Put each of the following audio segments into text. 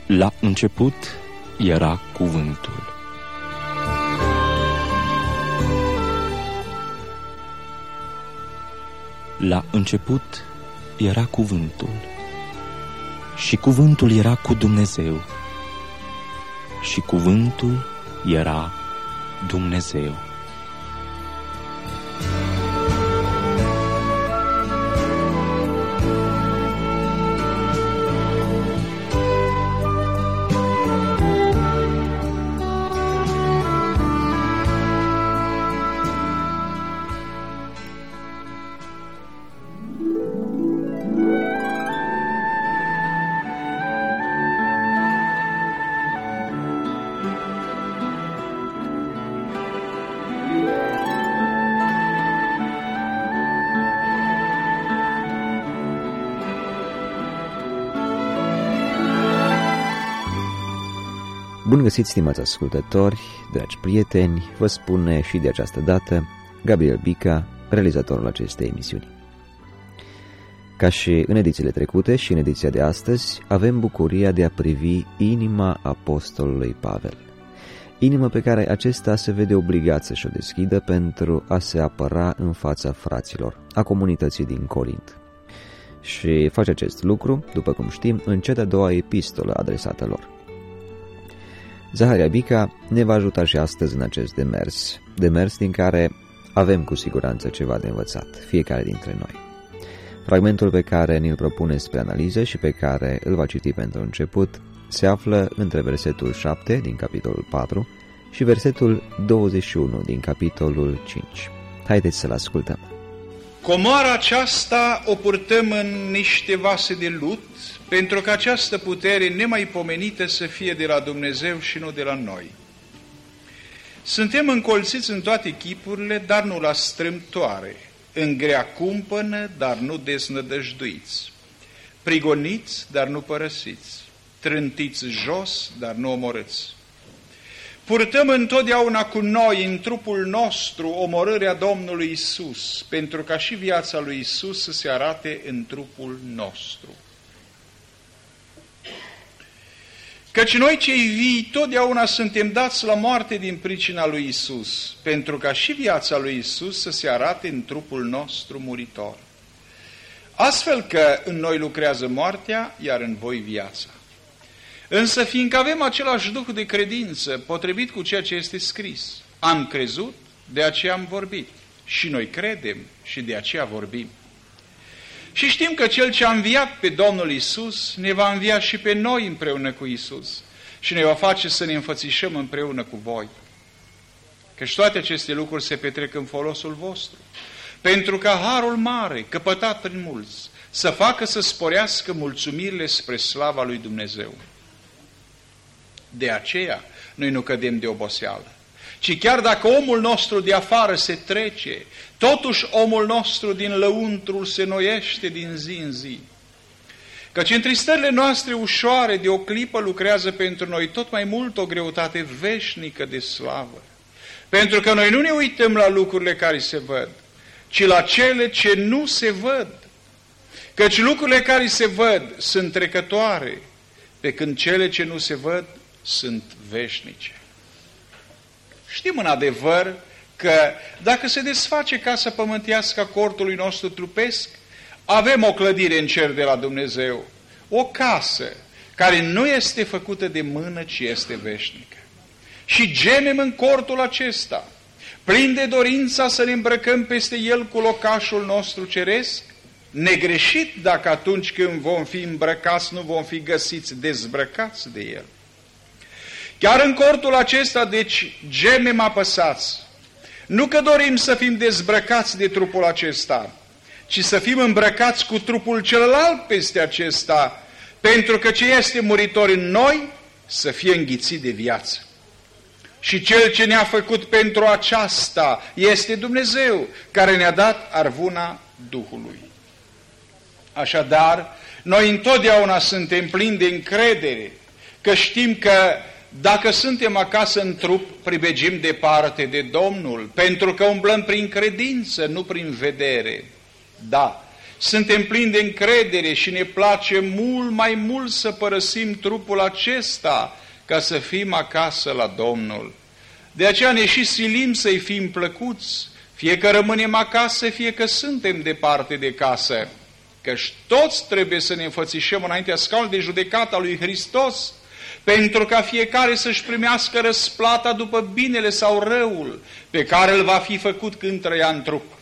La început era Cuvântul. La început era Cuvântul, și Cuvântul era cu Dumnezeu, și Cuvântul era Dumnezeu. Bun găsit, stimați ascultători, dragi prieteni, vă spune și de această dată Gabriel Bica, realizatorul acestei emisiuni. Ca și în edițiile trecute și în ediția de astăzi, avem bucuria de a privi inima apostolului Pavel. Inimă pe care acesta se vede obligat să-și o deschidă pentru a se apăra în fața fraților, a comunității din Corint. Și face acest lucru, după cum știm, în cea de-a doua epistolă adresată lor. Zaharia Bica ne va ajuta și astăzi în acest demers din care avem cu siguranță ceva de învățat, fiecare dintre noi. Fragmentul pe care ni-l propune spre analiză și pe care îl va citi pentru început se află între versetul 7 din capitolul 4 și versetul 21 din capitolul 5. Haideți să-l ascultăm. Comoara aceasta o purtăm în niște vase de lut, pentru că această putere nemaipomenită să fie de la Dumnezeu și nu de la noi. Suntem încolțiți în toate chipurile, dar nu la strâmtoare, în grea cumpănă, dar nu deznădăjduiți, prigoniți, dar nu părăsiți, trântiți jos, dar nu omorâți. Purtăm întotdeauna cu noi în trupul nostru omorârea Domnului Isus, pentru ca și viața lui Isus să se arate în trupul nostru. Căci noi cei vii totdeauna suntem dați la moarte din pricina lui Isus, pentru ca și viața lui Isus să se arate în trupul nostru muritor. Astfel că în noi lucrează moartea, iar în voi viața. Însă fiindcă avem același duh de credință, potrivit cu ceea ce este scris, am crezut, de aceea am vorbit, și noi credem și de aceea vorbim. Și știm că Cel ce a înviat pe Domnul Isus ne va învia și pe noi împreună cu Isus și ne va face să ne înfățișăm împreună cu voi. Căci toate aceste lucruri se petrec în folosul vostru, pentru ca harul mare, căpătat prin mulți, să facă să sporească mulțumirile spre slava lui Dumnezeu. De aceea noi nu cădem de oboseală, ci chiar dacă omul nostru de afară se trece, totuși omul nostru din lăuntrul se noiește din zi în zi. Căci întristările noastre ușoare de o clipă lucrează pentru noi tot mai mult o greutate veșnică de slavă. Pentru că noi nu ne uităm la lucrurile care se văd, ci la cele ce nu se văd. Căci lucrurile care se văd sunt trecătoare, pe când cele ce nu se văd sunt veșnice. Știm în adevăr că dacă se desface casa pământească a cortului nostru trupesc, avem o clădire în cer de la Dumnezeu, o casă care nu este făcută de mână, ci este veșnică. Și gemem în cortul acesta, plin de dorința să ne îmbrăcăm peste el cu locașul nostru ceresc, negreșit dacă atunci când vom fi îmbrăcați nu vom fi găsiți dezbrăcați de el. Chiar în cortul acesta, deci, gemem apăsați, nu că dorim să fim dezbrăcați de trupul acesta, ci să fim îmbrăcați cu trupul celălalt peste acesta, pentru că ce este muritor în noi să fie înghițit de viață. Și Cel ce ne-a făcut pentru aceasta este Dumnezeu, care ne-a dat arvuna Duhului. Așadar, noi întotdeauna suntem plini de încredere, că știm că dacă suntem acasă în trup, pribegim departe de Domnul, pentru că umblăm prin credință, nu prin vedere. Da, suntem plini de încredere și ne place mult mai mult să părăsim trupul acesta ca să fim acasă la Domnul. De aceea ne și silim să-i fim plăcuți, fie că rămânem acasă, fie că suntem departe de casă, căci toți trebuie să ne înfățișăm înaintea scaunului de judecată a lui Hristos, pentru ca fiecare să-și primească răsplata după binele sau răul pe care îl va fi făcut când trăia în trup.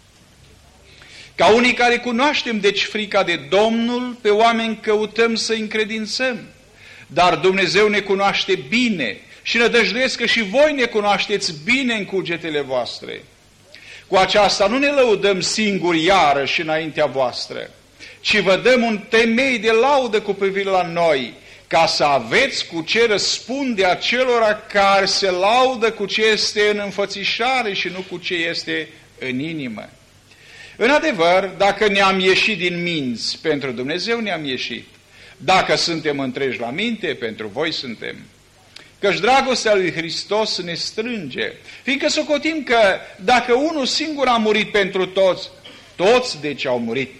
Ca unii care cunoaștem deci frica de Domnul, pe oameni căutăm să încredințăm, dar Dumnezeu ne cunoaște bine și nădăjduiesc că și voi ne cunoașteți bine în cugetele voastre. Cu aceasta nu ne lăudăm singuri iarăși înaintea voastră, ci vă dăm un temei de laudă cu privire la noi, ca să aveți cu ce răspunde acelora care se laudă cu ce este în înfățișare și nu cu ce este în inimă. În adevăr, dacă ne-am ieșit din minți, pentru Dumnezeu ne-am ieșit. Dacă suntem întregi la minte, pentru voi suntem. Căci dragostea lui Hristos ne strânge, fiindcă socotim că dacă unul singur a murit pentru toți, toți deci au murit.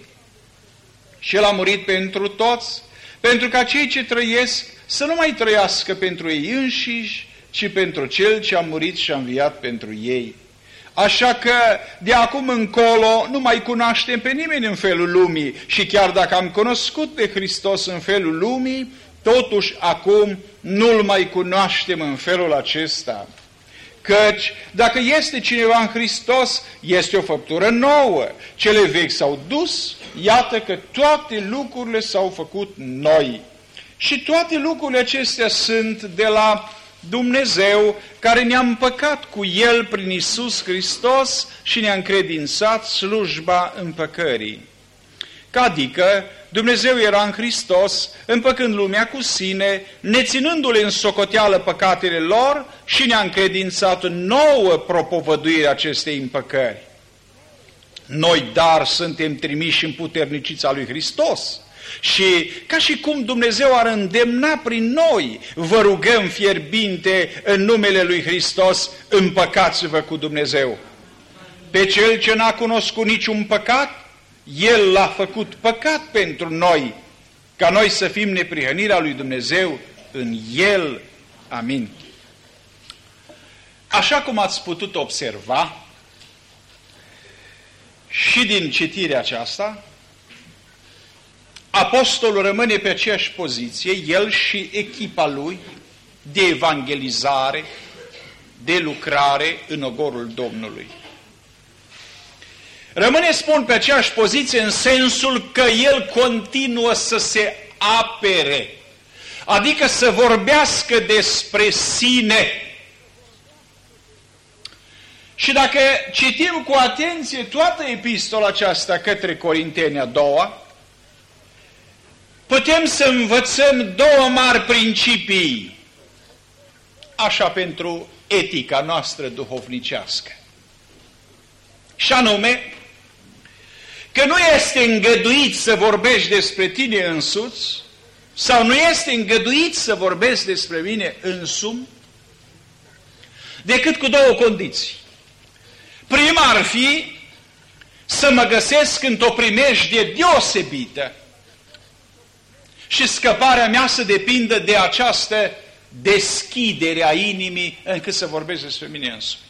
Și El a murit pentru toți, pentru ca cei ce trăiesc să nu mai trăiască pentru ei înșiși, ci pentru Cel ce a murit și a înviat pentru ei. Așa că de acum încolo nu mai cunoaștem pe nimeni în felul lumii și chiar dacă am cunoscut pe Hristos în felul lumii, totuși acum nu-L mai cunoaștem în felul acesta. Căci dacă este cineva în Hristos, este o făptură nouă. Cele vechi s-au dus, iată că toate lucrurile s-au făcut noi. Și toate lucrurile acestea sunt de la Dumnezeu, care ne-a împăcat cu El prin Iisus Hristos și ne-a încredințat slujba împăcării. Adică Dumnezeu era în Hristos, împăcând lumea cu sine, neținându-le în socoteală păcatele lor și ne-a încredințat nouă propovăduirea acestei împăcări. Noi, dar, suntem trimiși în puternicița lui Hristos și ca și cum Dumnezeu ar îndemna prin noi, vă rugăm fierbinte în numele lui Hristos, împăcați-vă cu Dumnezeu. Pe cel ce n-a cunoscut niciun păcat, El l-a făcut păcat pentru noi, ca noi să fim neprihănirea lui Dumnezeu în El. Amin. Așa cum ați putut observa și din citirea aceasta, apostolul rămâne pe aceeași poziție, el și echipa lui, de evangelizare, de lucrare în ogorul Domnului. Rămâne, spun, pe aceeași poziție în sensul că el continuă să se apere, adică să vorbească despre sine. Și dacă citim cu atenție toată epistola aceasta către Corinteni a doua, putem să învățăm două mari principii, așa pentru etica noastră duhovnicească. Și anume, că nu este îngăduit să vorbești despre tine însuți, sau nu este îngăduit să vorbești despre mine însumi, decât cu două condiții. Prima ar fi să mă găsesc într-o primejdie deosebită și scăparea mea să depindă de această deschidere a inimii încât să vorbesc despre mine însumi.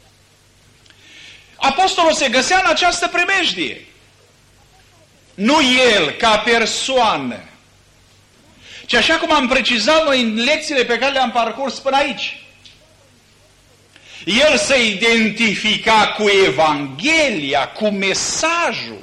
Apostolul se găsea în această primejdie. Nu el ca persoană, ci așa cum am precizat noi în lecțiile pe care le-am parcurs până aici. El se identifica cu Evanghelia, cu mesajul.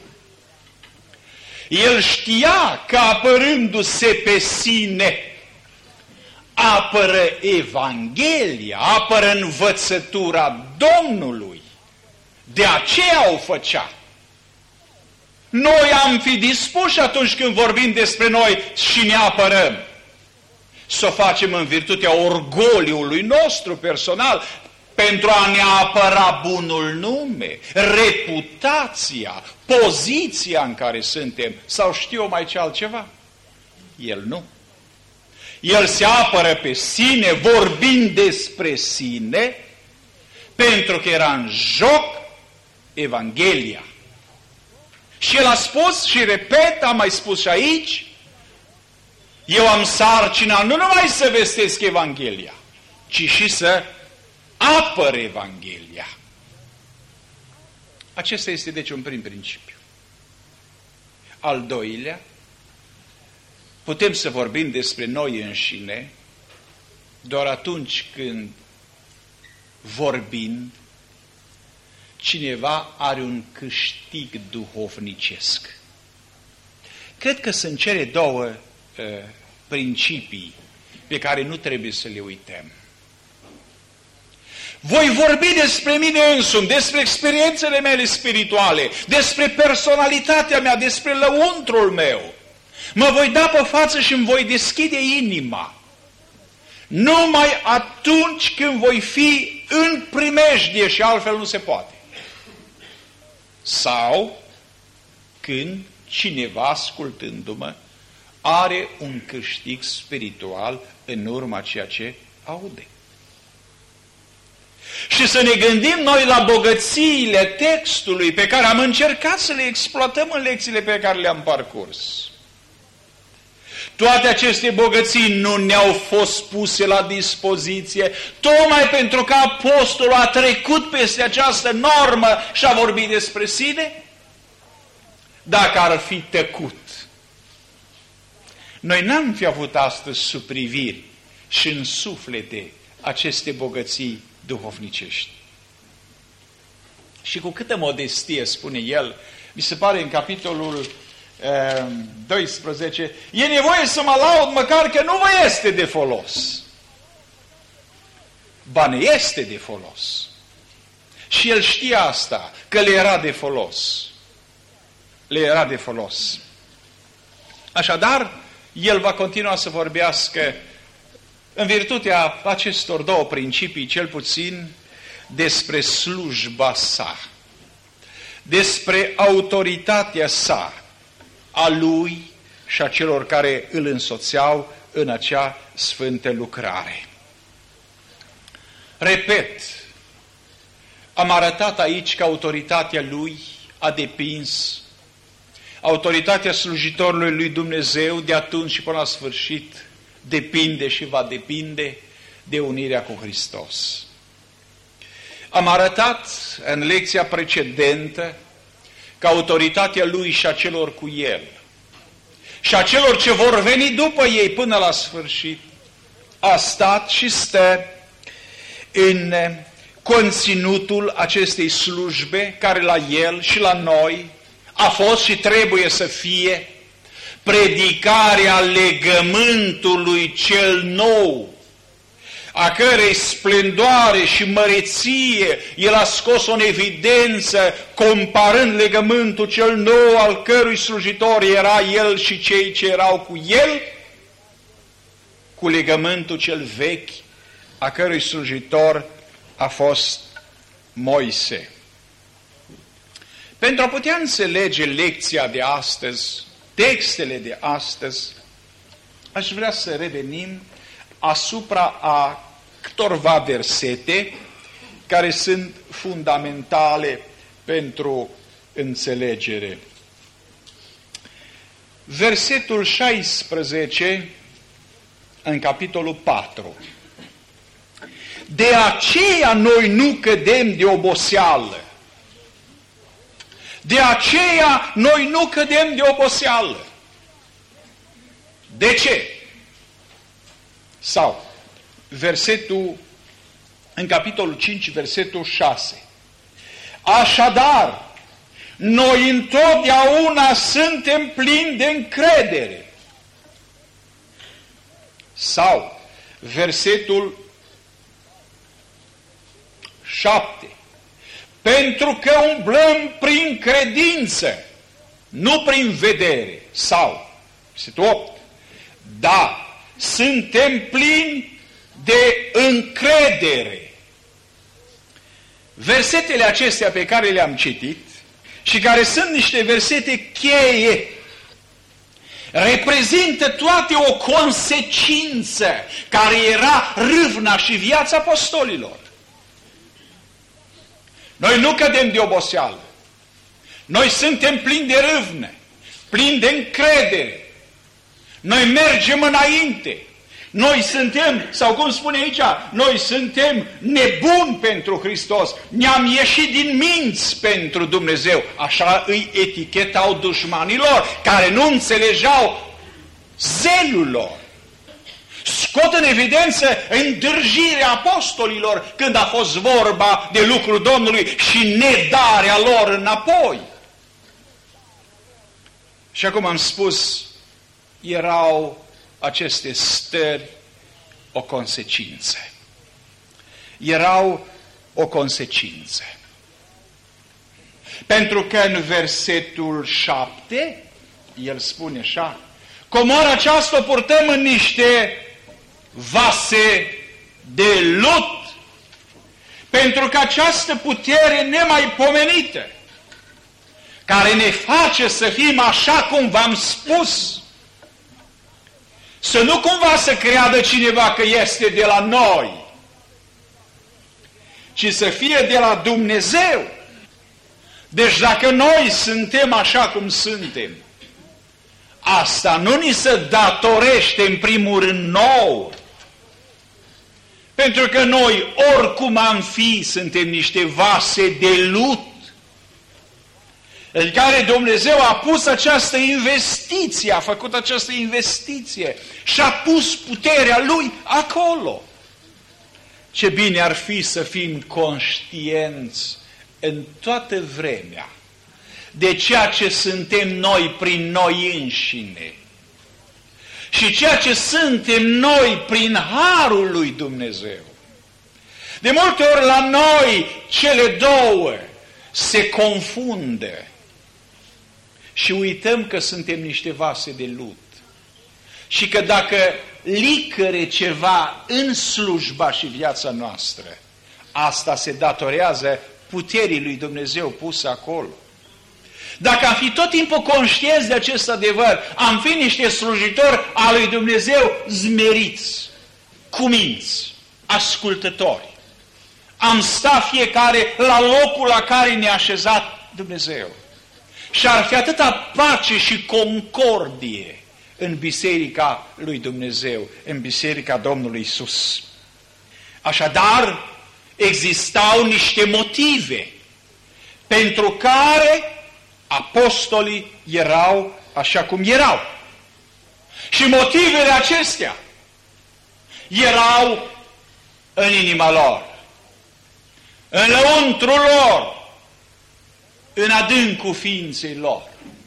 El știa că apărându-se pe sine, apără Evanghelia, apără învățătura Domnului. De aceea o făcea. Noi am fi dispuși atunci când vorbim despre noi și ne apărăm, să o facem în virtutea orgoliului nostru personal, pentru a ne apăra bunul nume, reputația, poziția în care suntem, sau știu eu mai ce altceva. El nu. El se apără pe sine, vorbind despre sine, pentru că era în joc Evanghelia. Și el a spus și repet, am mai spus și aici, eu am sarcina nu numai să vestesc Evanghelia, ci și să apăr Evanghelia. Acesta este deci un prim principiu. Al doilea, putem să vorbim despre noi înșine doar atunci când, vorbind, cineva are un câștig duhovnicesc. Cred că sunt cele două principii pe care nu trebuie să le uităm. Voi vorbi despre mine însumi, despre experiențele mele spirituale, despre personalitatea mea, despre lăuntrul meu. Mă voi da pe față și îmi voi deschide inima. Numai atunci când voi fi în primejdie și altfel nu se poate. Sau când cineva, ascultându-mă, are un câștig spiritual în urma ceea ce aude. Și să ne gândim noi la bogățiile textului pe care am încercat să le exploatăm în lecțiile pe care le-am parcurs. Toate aceste bogății nu ne-au fost puse la dispoziție tocmai pentru că apostolul a trecut peste această normă și a vorbit despre sine? Dacă ar fi tăcut, noi n-am fi avut astăzi sub priviri și în suflete aceste bogății duhovnicești. Și cu câtă modestie, spune el, mi se pare în capitolul 12, e nevoie să mă laud măcar că nu vă este de folos. Ba ne este de folos. Și el știa asta, că le era de folos. Le era de folos. Așadar, el va continua să vorbească în virtutea acestor două principii, cel puțin despre slujba sa, despre autoritatea sa, a lui și a celor care îl însoțeau în acea sfântă lucrare. Repet, am arătat aici că autoritatea lui a depins, autoritatea slujitorului lui Dumnezeu de atunci și până la sfârșit depinde și va depinde de unirea cu Hristos. Am arătat în lecția precedentă că autoritatea lui și a celor cu el și a celor ce vor veni după ei până la sfârșit a stat și stă în conținutul acestei slujbe care la el și la noi a fost și trebuie să fie predicarea legământului cel nou, a cărei splendoare și măreție el a scos-o în evidență, comparând legământul cel nou, al cărui slujitor era el și cei ce erau cu el, cu legământul cel vechi, a cărui slujitor a fost Moise. Pentru a putea înțelege lecția de astăzi, textele de astăzi, aș vrea să revenim asupra a câtorva versete care sunt fundamentale pentru înțelegere. Versetul 16 în capitolul 4. De aceea noi nu cădem de oboseală. De aceea noi nu cădem de oboseală. De ce? Sau, versetul, în capitolul 5, versetul 6. Așadar, noi întotdeauna suntem plini de încredere. Sau, versetul 7. Pentru că umblăm prin credință, nu prin vedere. Sau, versetul 8. Da, suntem plini de încredere. Versetele acestea pe care le-am citit și care sunt niște versete cheie, reprezintă toate o consecință care era râvna și viața apostolilor. Noi nu cădem de oboseală. Noi suntem plini de râvnă, plini de încredere. Noi mergem înainte. Noi suntem, sau cum spune aici, noi suntem nebuni pentru Hristos. Ne-am ieșit din minți pentru Dumnezeu. Așa îi etichetau dușmanilor, care nu înțelegeau zelul lor. Scot în evidență îndârjirea apostolilor când a fost vorba de lucrul Domnului și nedarea lor înapoi. Și acum am spus, erau aceste stări o consecință. Erau o consecință. Pentru că în versetul 7, el spune așa, comora aceasta o purtăm în niște vase de lut, pentru că această putere nemaipomenită, care ne face să fim așa cum v-am spus, să nu cumva să creadă cineva că este de la noi, ci să fie de la Dumnezeu. Deci dacă noi suntem așa cum suntem, asta nu ni se datorește în primul rând nouă, pentru că noi, oricum am fi, suntem niște vase de lut, în care Dumnezeu a pus această investiție, a făcut această investiție și a pus puterea Lui acolo. Ce bine ar fi să fim conștienți în toată vremea de ceea ce suntem noi prin noi înșine și ceea ce suntem noi prin harul lui Dumnezeu. De multe ori la noi cele două se confundă și uităm că suntem niște vase de lut și că dacă licăre ceva în slujba și viața noastră, asta se datorează puterii lui Dumnezeu pusă acolo. Dacă am fi tot timpul conștienți de acest adevăr, am fi niște slujitori al lui Dumnezeu zmeriți, cuminți, ascultători. Am sta fiecare la locul la care ne-a așezat Dumnezeu. Și ar fi atâta pace și concordie în biserica lui Dumnezeu, în biserica Domnului Iisus. Așadar, existau niște motive pentru care apostolii erau așa cum erau. Și motivele acestea erau în inima lor, în lăuntrul lor, în adâncul ființei lor.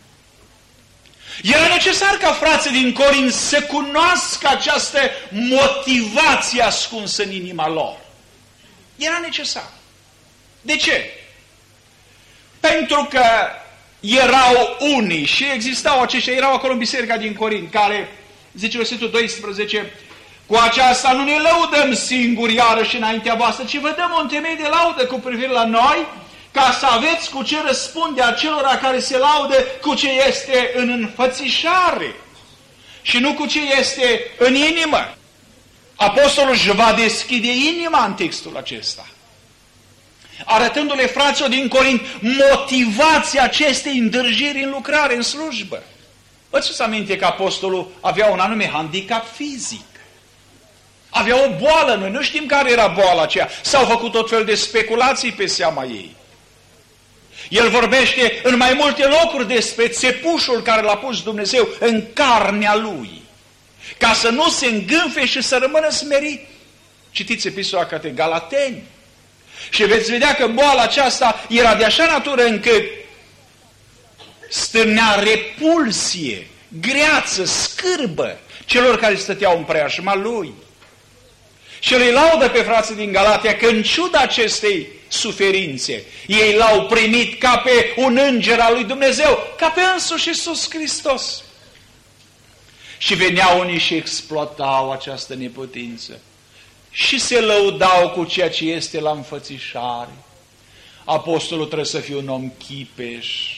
Era necesar ca frații din Corint să cunoască această motivație ascunsă în inima lor. Era necesar. De ce? Pentru că erau unii și existau aceștia, erau acolo în biserica din Corint, care, zice versetul 12, cu aceasta nu ne lăudăm singuri iarăși înaintea voastră, ci vă dăm un temei de laudă cu privire la noi, ca să aveți cu ce răspunde acelora care se laudă cu ce este în înfățișare și nu cu ce este în inimă. Apostolul își va deschide inima în textul acesta, arătându-le fraților din Corint motivația acestei îndârjiri în lucrare, în slujbă. Vă țineți aminte că apostolul avea un anume handicap fizic. Avea o boală, noi nu știm care era boala aceea. S-au făcut tot fel de speculații pe seama ei. El vorbește în mai multe locuri despre țepușul care l-a pus Dumnezeu în carnea lui, ca să nu se îngânfe și să rămână smerit. Citiți epistola către Galateni și veți vedea că boala aceasta era de așa natură încât stârnea repulsie, greață, scârbă celor care stăteau în preajma lui. Și îi laudă pe frații din Galatia că în ciuda acestei suferințe, ei l-au primit ca pe un înger al lui Dumnezeu, ca pe însuși Iisus Hristos. Și veneau unii și exploatau această neputință și se lăudau cu ceea ce este la înfățișare. Apostolul trebuie să fie un om chipeș,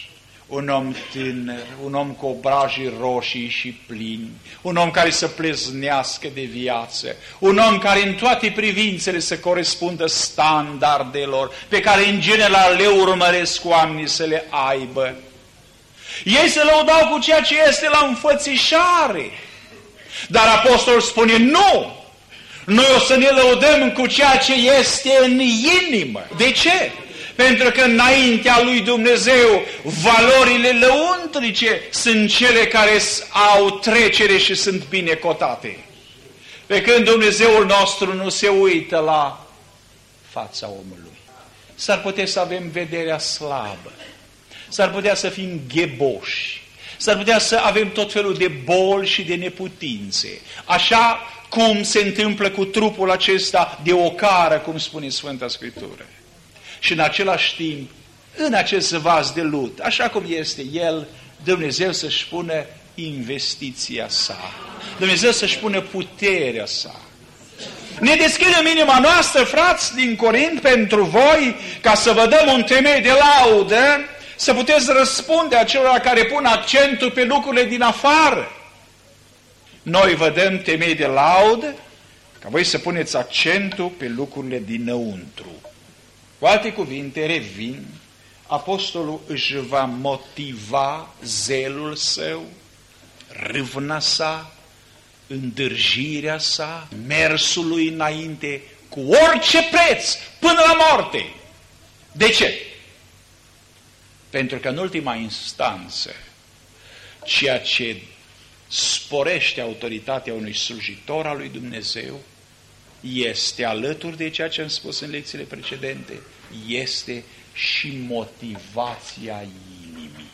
un om tânăr, un om cu obrajii roșii și plini, un om care să pleznească de viață, un om care în toate privințele să corespundă standardelor pe care în general le urmăresc oamenii să le aibă. Ei se lăudau cu ceea ce este la înfățișare, dar apostolul spune nu! Noi o să ne lăudăm cu ceea ce este în inimă. De ce? Pentru că înaintea lui Dumnezeu valorile lăuntrice sunt cele care au trecere și sunt binecotate. Pe când Dumnezeul nostru nu se uită la fața omului. S-ar putea să avem vederea slabă, s-ar putea să fim gheboși, s-ar putea să avem tot felul de boli și de neputințe, așa cum se întâmplă cu trupul acesta de ocară, cum spune Sfânta Scriptură. Și în același timp, în acest vas de lut, așa cum este el, Dumnezeu să-și pună investiția sa. Dumnezeu să-și pună puterea sa. Ne deschidem inima noastră, frați din Corint, pentru voi, ca să vă dăm un temei de laudă, să puteți răspunde acelora care pun accentul pe lucrurile din afară. Noi vă dăm temei de laudă, ca voi să puneți accentul pe lucrurile dinăuntru. Cu alte cuvinte, revin, apostolul își va motiva zelul său, râvna sa, îndârjirea sa, mersul lui înainte, cu orice preț, până la moarte. De ce? Pentru că în ultima instanță, ceea ce sporește autoritatea unui slujitor al lui Dumnezeu este, alături de ceea ce am spus în lecțiile precedente, este și motivația inimii.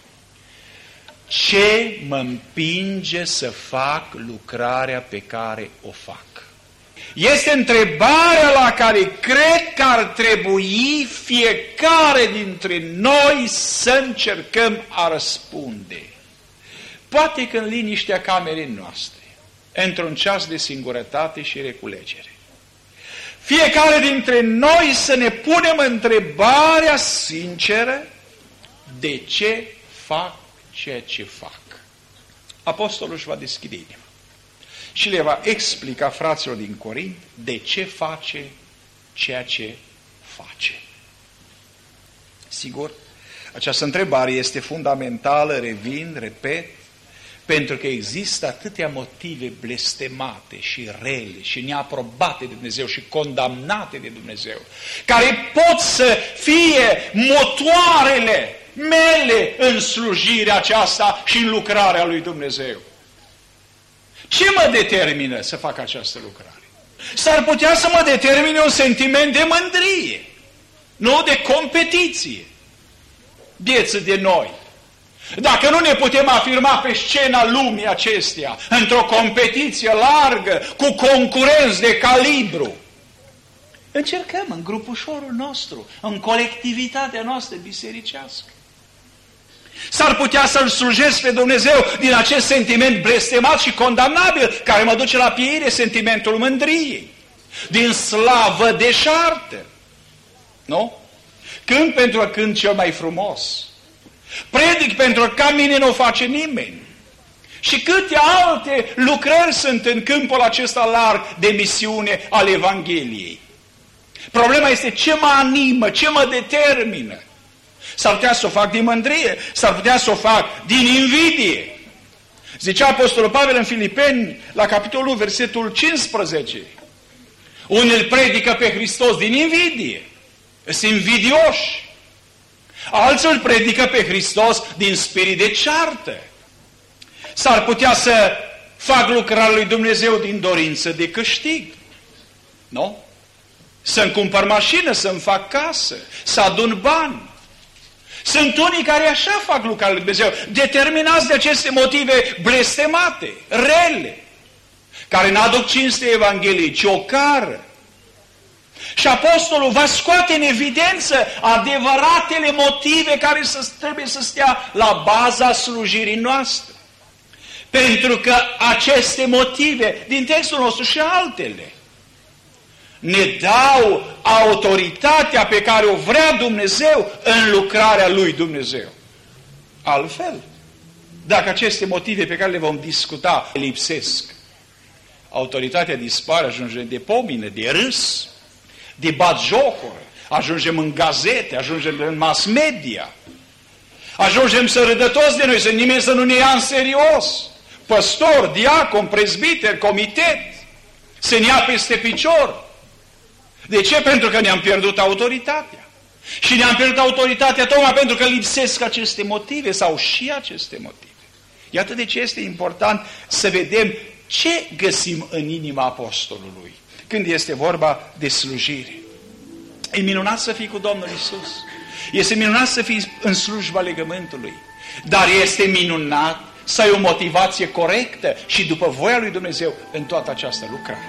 Ce mă împinge să fac lucrarea pe care o fac? Este întrebarea la care cred că ar trebui fiecare dintre noi să încercăm a răspunde. Poate că în liniștea camerei noastre, într-un ceas de singurătate și reculegere, fiecare dintre noi să ne punem întrebarea sinceră, de ce fac ceea ce fac? Apostolul își va deschide inima și le va explica fraților din Corint de ce face ceea ce face. Sigur, această întrebare este fundamentală, revin, repet, pentru că există atâtea motive blestemate și rele și neaprobate de Dumnezeu și condamnate de Dumnezeu, care pot să fie motoarele mele în slujirea aceasta și în lucrarea lui Dumnezeu. Ce mă determină să fac această lucrare? S-ar putea să mă determine un sentiment de mândrie, nu de competiție. Vieță de noi. Dacă nu ne putem afirma pe scena lumii acesteia, într-o competiție largă, cu concurenți de calibru, încercăm în grupușorul nostru, în colectivitatea noastră bisericească. S-ar putea să-L slujesc pe Dumnezeu din acest sentiment blestemat și condamnabil, care mă duce la pieire, sentimentul mândriei, din slavă deșartă. Nu? Cânt pentru că cânt cel mai frumos. Predic pentru că ca mine nu o face nimeni. Și câte alte lucrări sunt în câmpul acesta larg de misiune al Evangheliei. Problema este ce mă animă, ce mă determină. S-ar putea să o fac din mândrie, s-ar putea să o fac din invidie. Zicea Apostolul Pavel în Filipeni, la capitolul 1, versetul 15. Unii îl predică pe Hristos din invidie, sunt invidioși. Alții îl predică pe Hristos din spirit de ceartă. S-ar putea să fac lucrarea lui Dumnezeu din dorință de câștig. Nu? Să-mi cumpăr mașină, să-mi fac casă, să adun bani. Sunt unii care așa fac lucrarea lui Dumnezeu, determinați de aceste motive blestemate, rele, care n-aduc cinste Evangheliei, ci o cară. Și apostolul va scoate în evidență adevăratele motive care trebuie să stea la baza slujirii noastre. Pentru că aceste motive, din textul nostru și altele, ne dau autoritatea pe care o vrea Dumnezeu în lucrarea lui Dumnezeu. Altfel, dacă aceste motive pe care le vom discuta lipsesc, autoritatea dispare, ajungem de pomină, de râs, de batjocură, ajungem în gazete, ajungem în mass media, ajungem să râdă toți de noi, să nimeni să nu ne ia în serios. Păstor, diacon, prezbiter, comitet, să ne ia peste picior. De ce? Pentru că ne-am pierdut autoritatea. Și ne-am pierdut autoritatea tocmai pentru că lipsesc aceste motive sau și aceste motive. Iată de ce este important să vedem ce găsim în inima apostolului când este vorba de slujire. E minunat să fii cu Domnul Iisus. Este minunat să fii în slujba legământului. Dar este minunat să ai o motivație corectă și după voia lui Dumnezeu în toată această lucrare.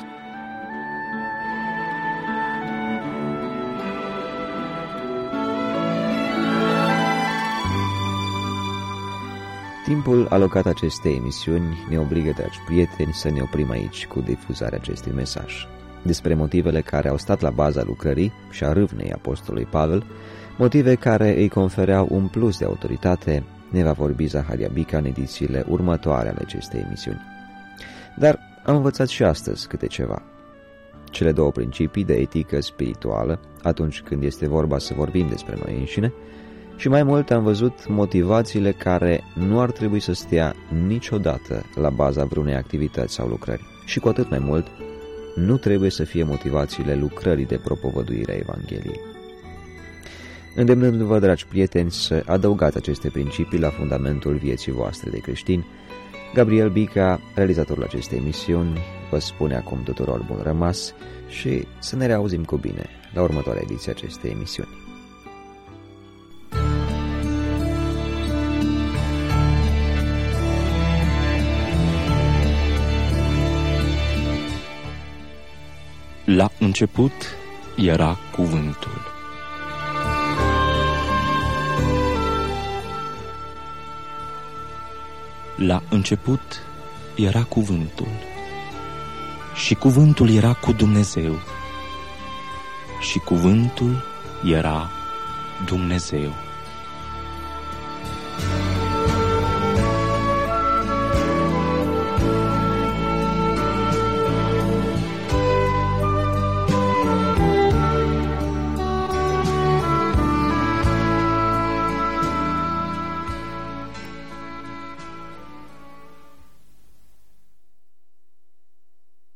Timpul alocat acestei emisiuni ne obligă, dragi prieteni, să ne oprim aici cu difuzarea acestui mesaj. Despre motivele care au stat la baza lucrării și a râvnei apostolului Pavel, motive care îi confereau un plus de autoritate, ne va vorbi Zaharia Bica în edițiile următoare ale acestei emisiuni. Dar am învățat și astăzi câte ceva. Cele două principii de etică spirituală, atunci când este vorba să vorbim despre noi înșine, și mai mult am văzut motivațiile care nu ar trebui să stea niciodată la baza vreunei activități sau lucrări. Și cu atât mai mult, nu trebuie să fie motivațiile lucrării de propovăduire a Evangheliei. Îndemnându-vă, dragi prieteni, să adăugați aceste principii la fundamentul vieții voastre de creștini, Gabriel Bica, realizatorul acestei emisiuni, vă spune acum tuturor bun rămas și să ne reauzim cu bine la următoarea ediție acestei emisiuni. La început era cuvântul. La început era cuvântul. Și cuvântul era cu Dumnezeu. Și cuvântul era Dumnezeu.